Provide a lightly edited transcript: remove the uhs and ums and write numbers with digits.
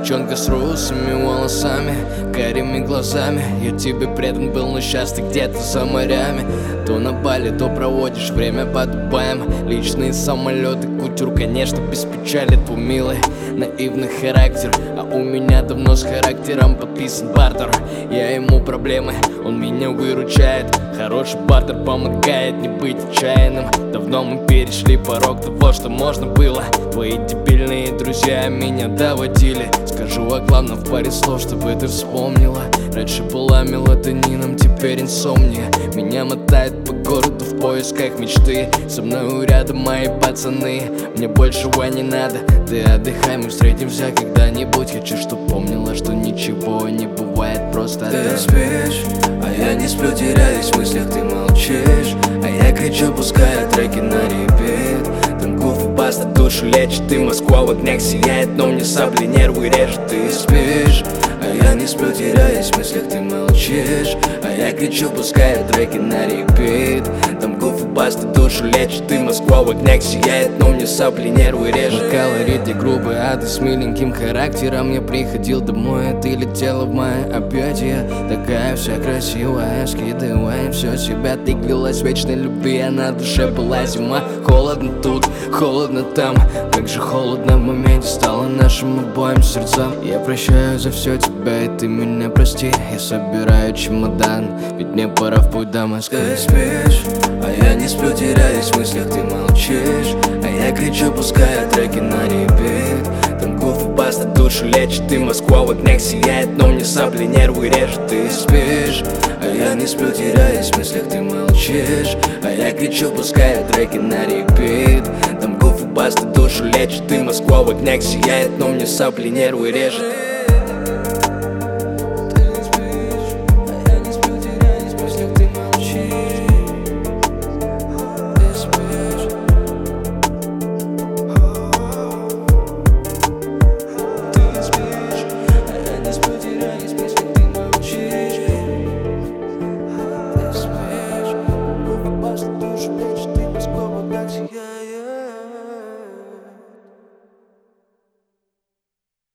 девчонка с русыми волосами, карими глазами. Я тебе предан был, но сейчас ты где-то за морями. То на Бали, то проводишь время под Дубаем. Личные самолеты, кутюр, конечно, без печали. Твой милый, наивный характер, а у меня давно с характером подписан бартер. Я ему проблемы, он меня выручает. Хороший бартер помогает не быть отчаянным. Давно мы перешли порог того, что можно было. Твои дебильные друзья меня доводили. Скажу о главном в паре слов, чтобы ты вспомнила. Раньше была мелатонином, теперь инсомния. Меня мотает по городу в поисках мечты. Со мной рядом мои пацаны, мне большего не надо. Ты отдыхай, мы встретимся когда-нибудь. Хочу, чтоб помнила, что ничего не бывает просто. Ты спишь, а я не сплю, теряюсь в мыслях, ты молчишь. А я кричу, пуская треки на репит. Там гуф и баста душу лечит, ты Москва в огнях сияет, но мне сабли нервы режет. Ты спишь, а я не сплю, теряюсь в мыслях, ты молчишь. А я кричу, пуская треки на репит. Там гуф и баста душу лечит, ты Москва в огнях сияет, но мне сабли нервы режет. Колорит и грубый, а ты с миленьким характером. Я приходил домой, а ты летела в мои объятия. Такая вся красивая, скидываем все себя. Ты клялась вечной любви, а на душе была зима. Холодно тут, холодно там, как же холодно в моменте стало нашим обоим сердцам. Я прощаю за все тебя, и ты меня прости. Я собираю чемодан, ведь мне пора в путь до Москвы. Ты спишь, а я не сплю, теряюсь в мыслях, ты молчишь. А я кричу, пуская треки на репит. Там гуф и баста душу лечит, ты Москва в огнях сияет, но мне сабли нервы режет. Ты спишь, а я не сплю, теряюсь в мыслях, ты молчишь. А я кричу, пуская треки на репит. Там гуф и баста душу лечит, ты Москва в огнях сияет, но мне сабли нервы режет.